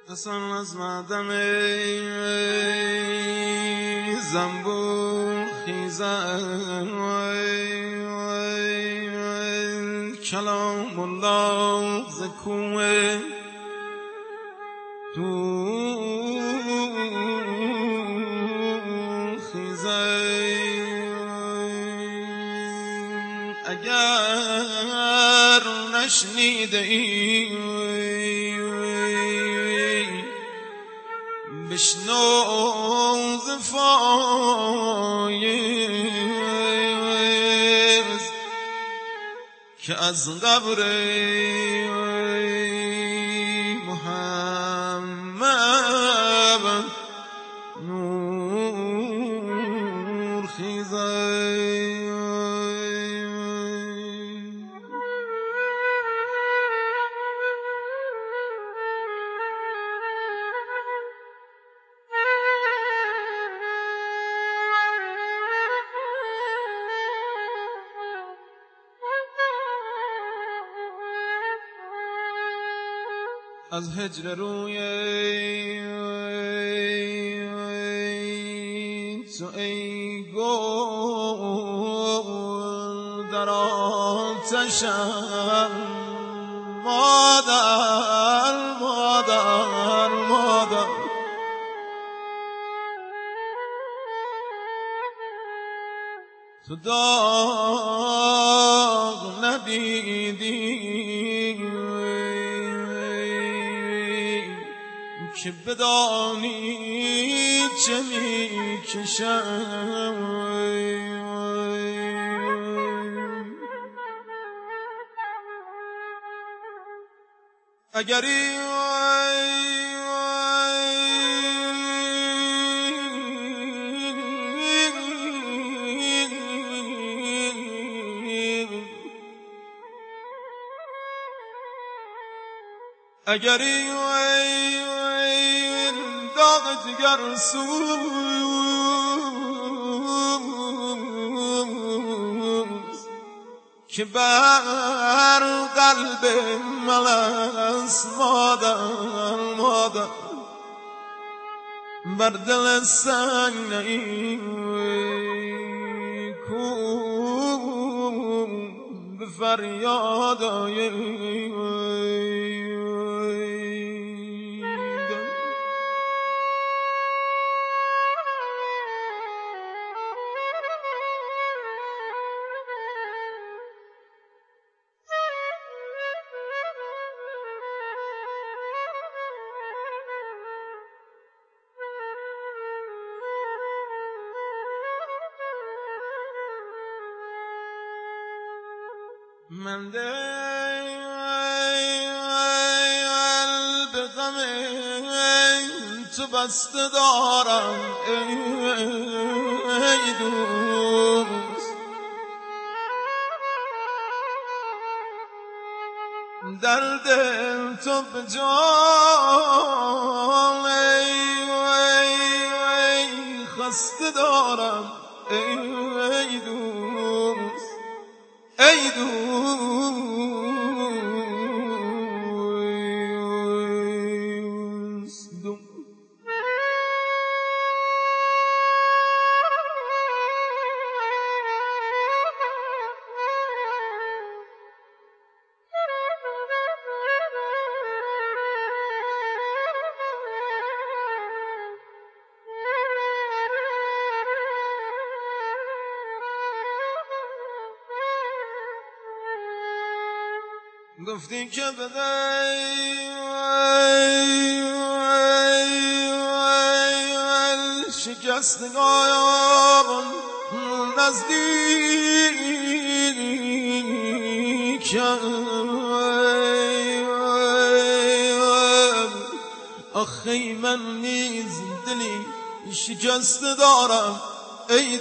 اصلا از مدم زنبور خیزن کلام الله زکوه دور خیزن اگر نشنیده ای بشنو ز فایز که از قبر محمد نور خیزد. از هجر روی تو ای گل در آتشم مادر مادر مادر تو داغ ندیدی که بدانی چه میکشم اگری اگری داغ جگر سوز که بر قلب من است مادر مادر بر دل سنگ نی کو به فریاد من دل به غم تو بسته دارم ای دوست در دل تو به جان ای خسته دارم ای دوست ای دوست گفتی که بده شکستگایم نزدیکم آخی من نیز دلی شکسته دارم ای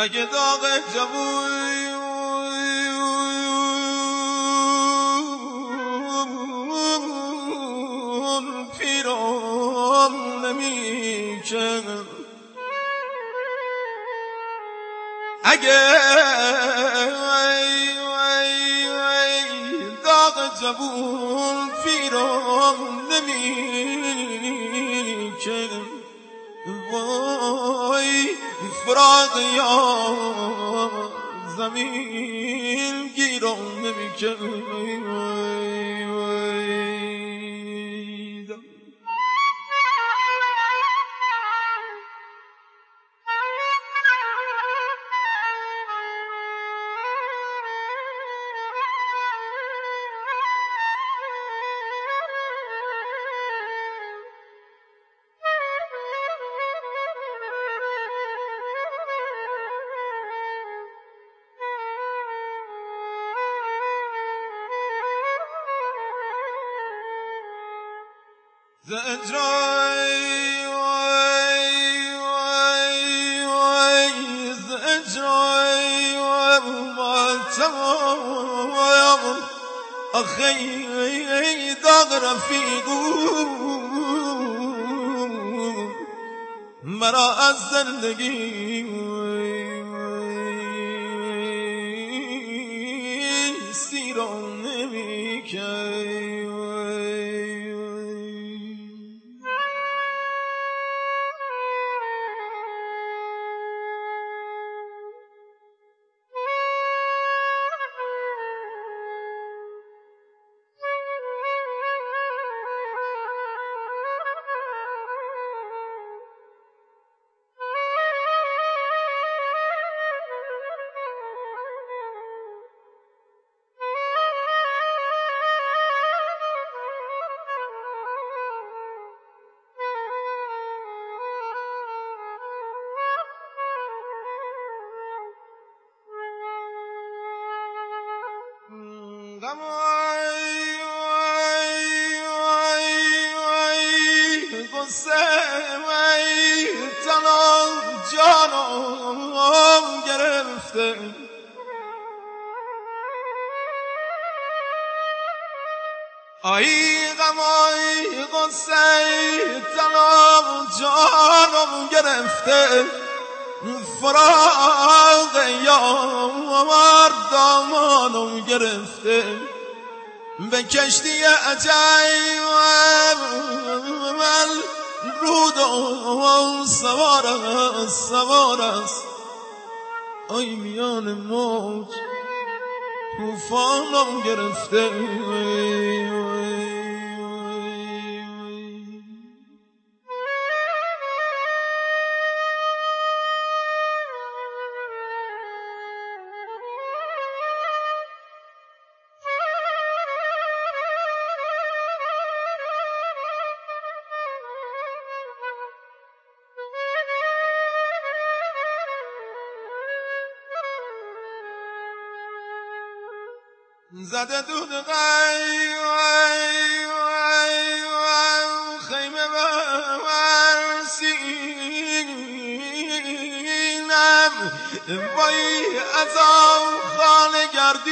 اگه داغ جوون پیرام نمیکنه، اگه داغ جوون پیرام نمیکنه، وای فراق یا زمین گیرم نمیکنه. زجرای زجرای ماتم آخی داغ رفیقو مرا از زندگی سیران نمی‌کنه. جانم گرفته آی غم آی غصه تنم جانم گرفته فراق یار دامانم گرفته به کشتی عجیب رود و سوار است آی میان موج طوفانم گرفته زده دود خیمه بر سینم وای از خانه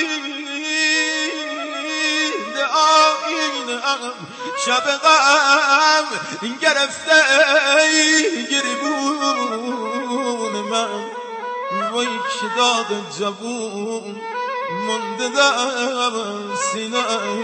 گردید آینم شب غم گرفته گریبون من وای که داغ جوون مونده در سینه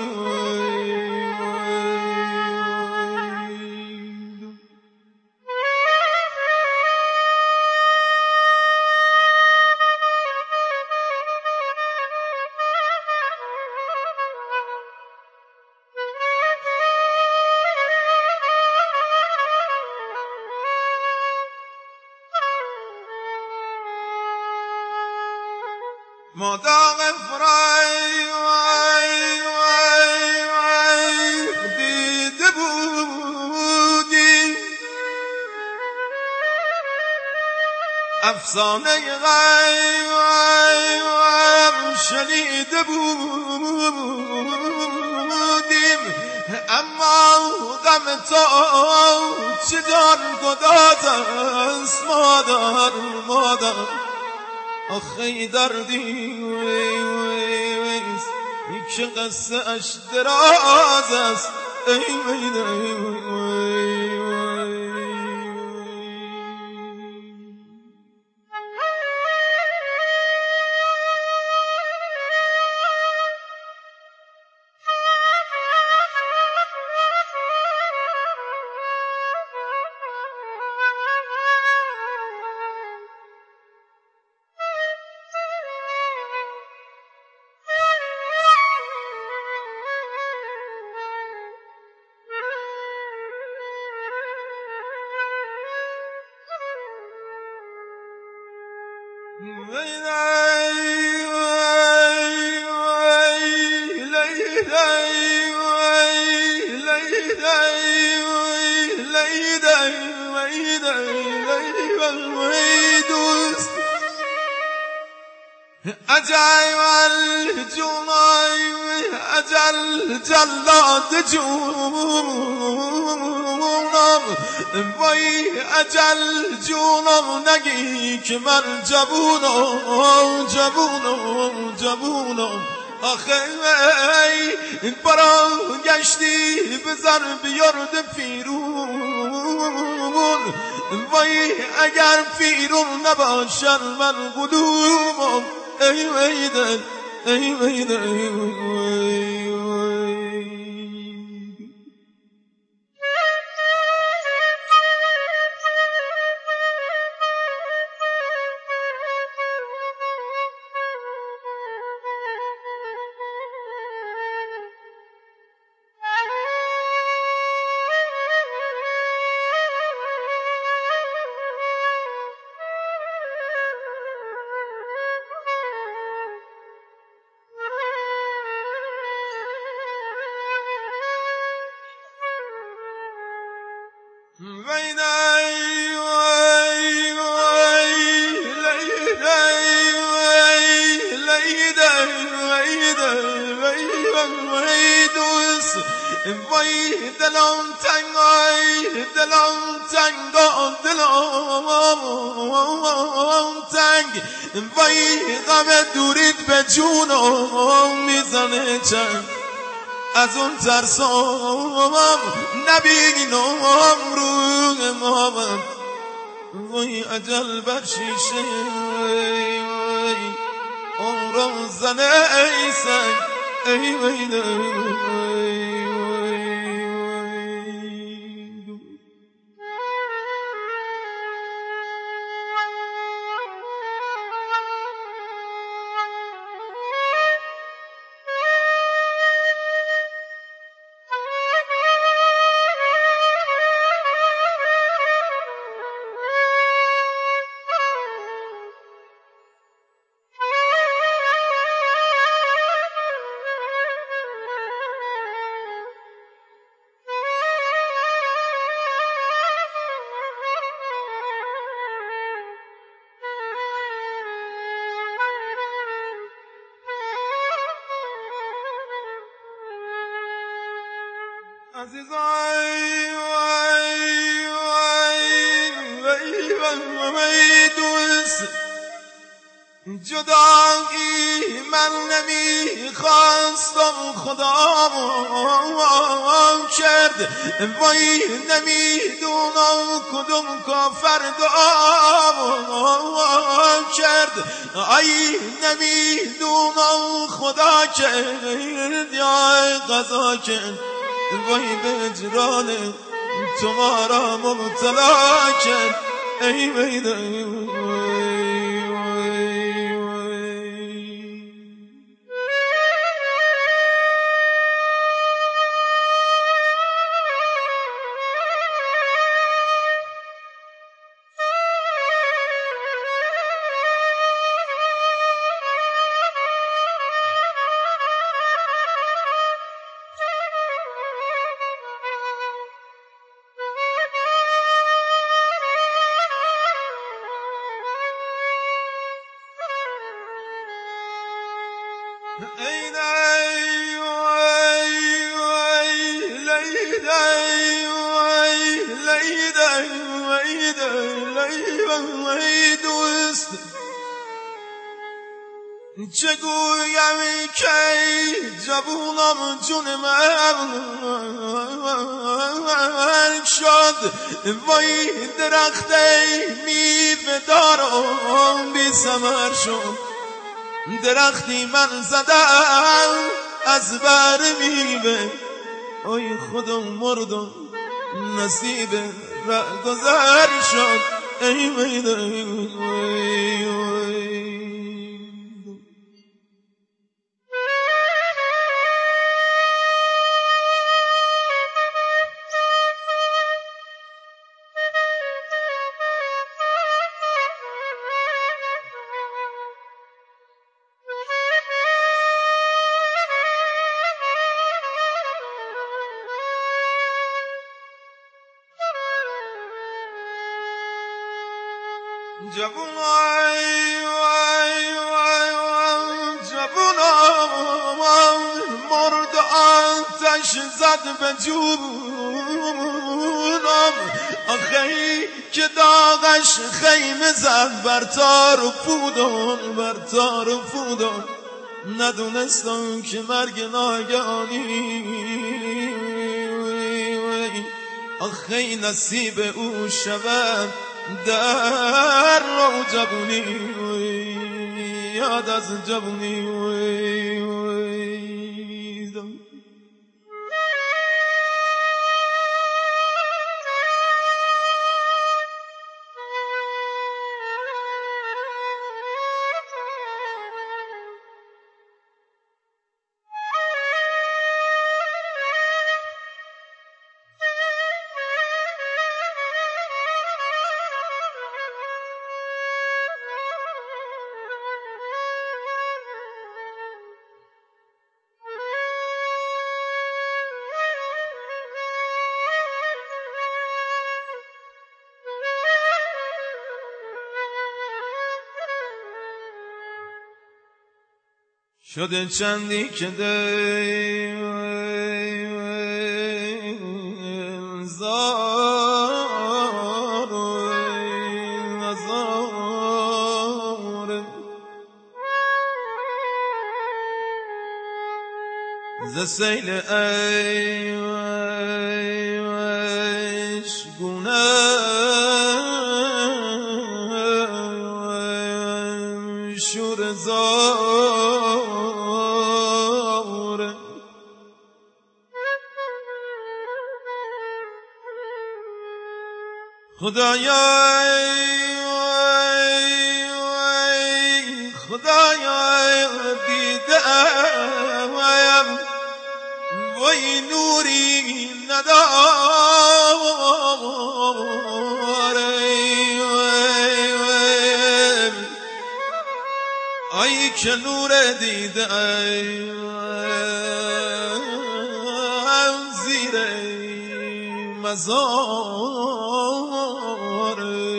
ما داغ دیده بودیم افسانه غیب شنیده بودیم اما غم تو چه جان گداز است مادر آخی دردی که قصه اش دراز است ای اجل جلاد جونم وای اجل جونم نگی که من جوونم آخه ای برا گشتی بزر بیارد فیرون وای اگر فیرون نباشن من قلوبم ای ویدن ای ویدن وای دلم تنگ وای غم دوریت به جونم میزنه چند از اون ترسام نبینم رو مامم وای اجل بر شیشه عمرم زنه ای سنگ ای ویده عزیزای وای دوست جدایی من نمیخواستم خدا کرد وای نمیدونم کدوم کافر دعا کرد ای نمیدونم خدا کرد یا قضا کرد وای به اجران تو ما را مبتلا کرد ای ویده چگویم که جوونم جون من شد وای درخت میوه دارم بی ثمر شد درختی من زدم از بر میوه ای خودم مردم نصیب رهگذر شد ای جوونم مرد آتش زد به جونم آخی که داغش خیمه زد بر تار و پودم ندونستم که مرگ ناگهانی آخی نصیب او شود در رو جوونی یاد از جوونی شده چندی که نزاره ز سیل ایش گونه شور زاره خدایا دیدم وای نوری نداره ای که نور دیدم زیر مزار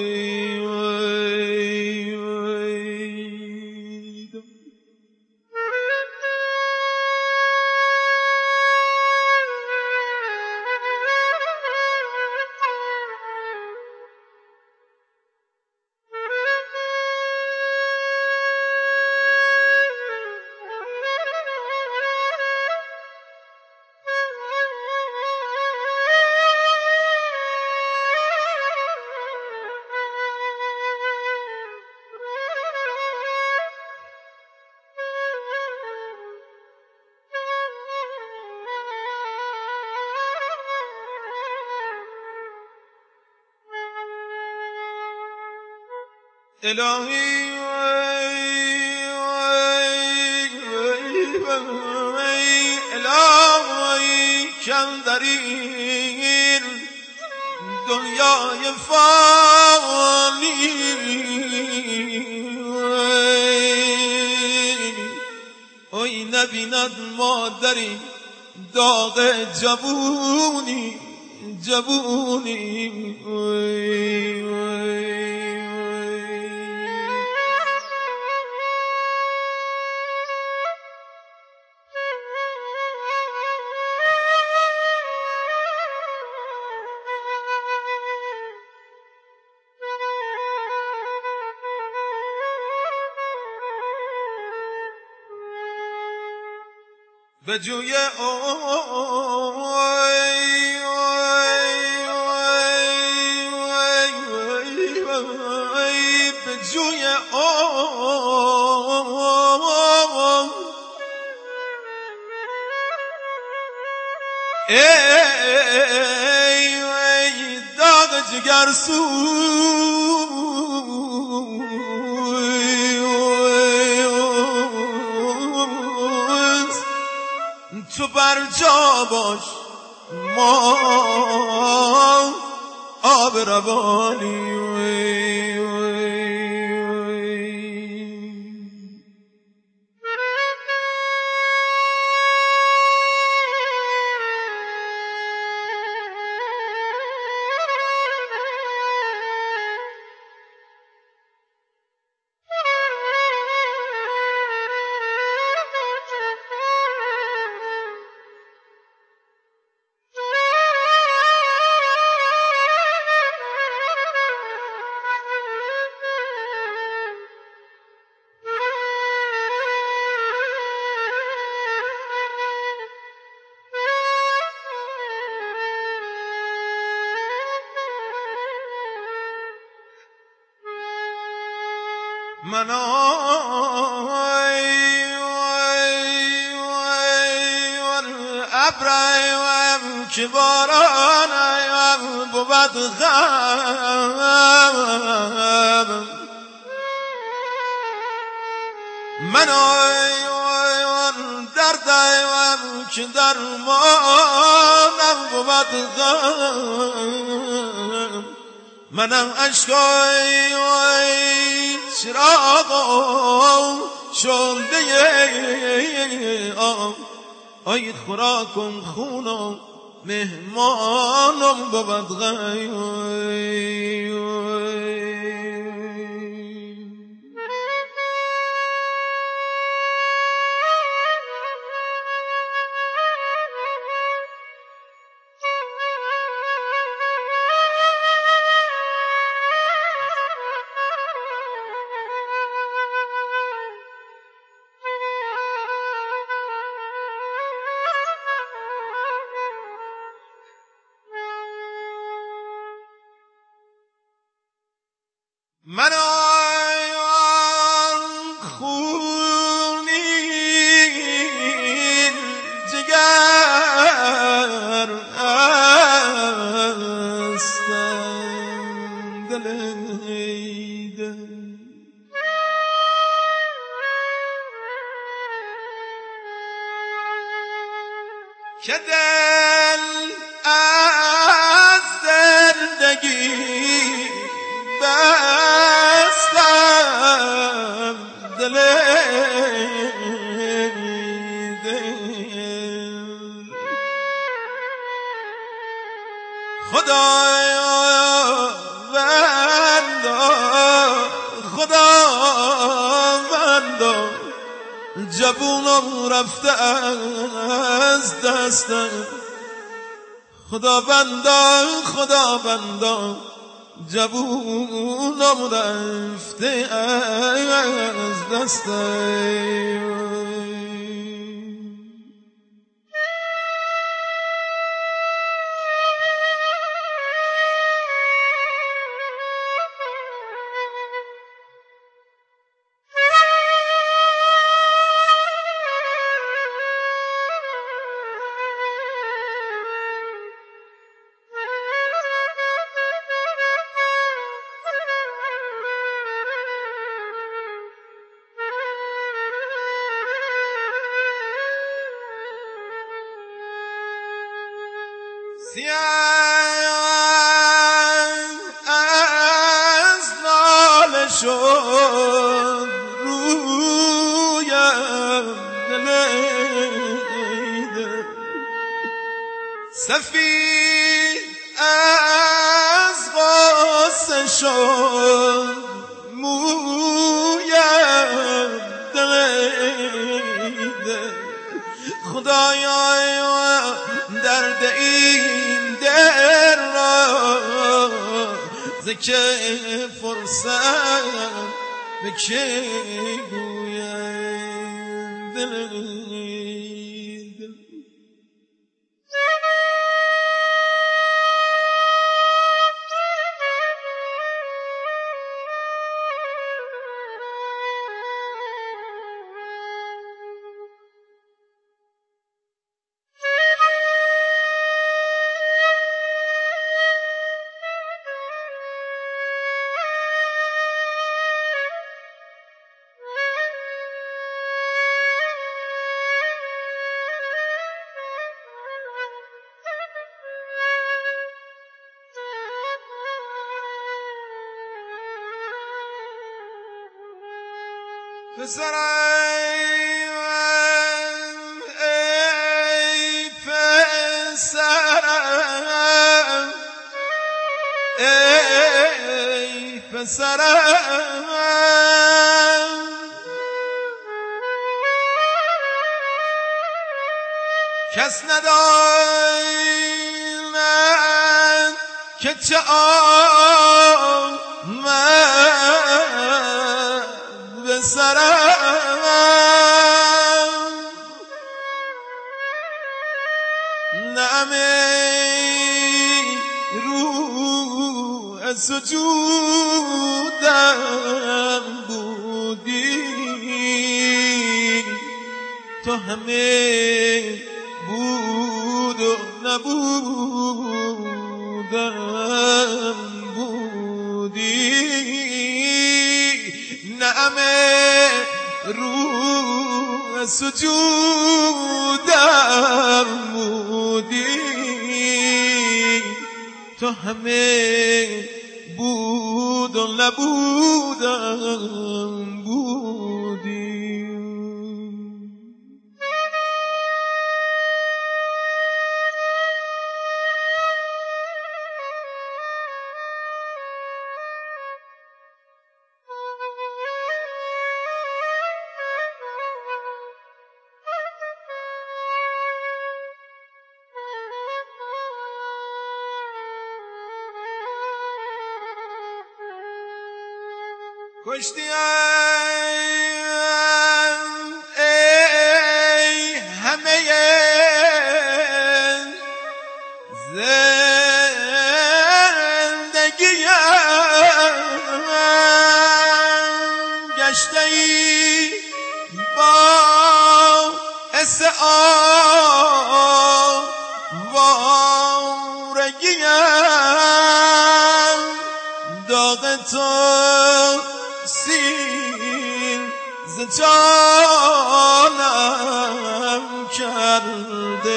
الهی الهی کم در این دنیای فانی ای نبیند مادری داغ جوونی به جوی به جوی ای داغ جگر تو بر جا باش ما آب روانی من ابرایم که بارانم بود غم من دردم که درمانم بود غم منم عشقای چراغم شلده آی خوراکم خونم مهمانم بود غم من خونین جگر هستم دلیده که دل از زندگی بستم دلیده خداوندا جوونم رفته از دستم خداوندا جوونم رفته از دستم از ناله شد رویم دلیده سفید از غصه شد مویم دلیده خدایا درد این دل را ز که فرصت به که گویم دل پسرم ای پسرم ای پسرم کس نداند که چه آمد به سرم نعمه رو سجودم بودی تو همه بود و نبودم بودی نعمه رو سجودم بودی تو همه بود و نبودم بودی کشتیم ای همه زندگیم گشته ای باعث آوارگیم داغ تو سیر ز جانم کرده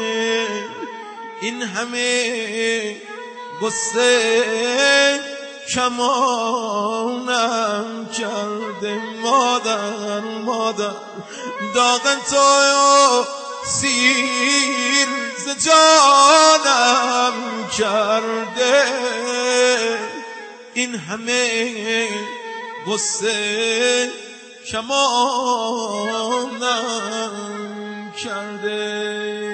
این همه غصه کمانم کرده مادر مادر داغ تو سیر ز جانم کرده این همه غصه کمانم کرده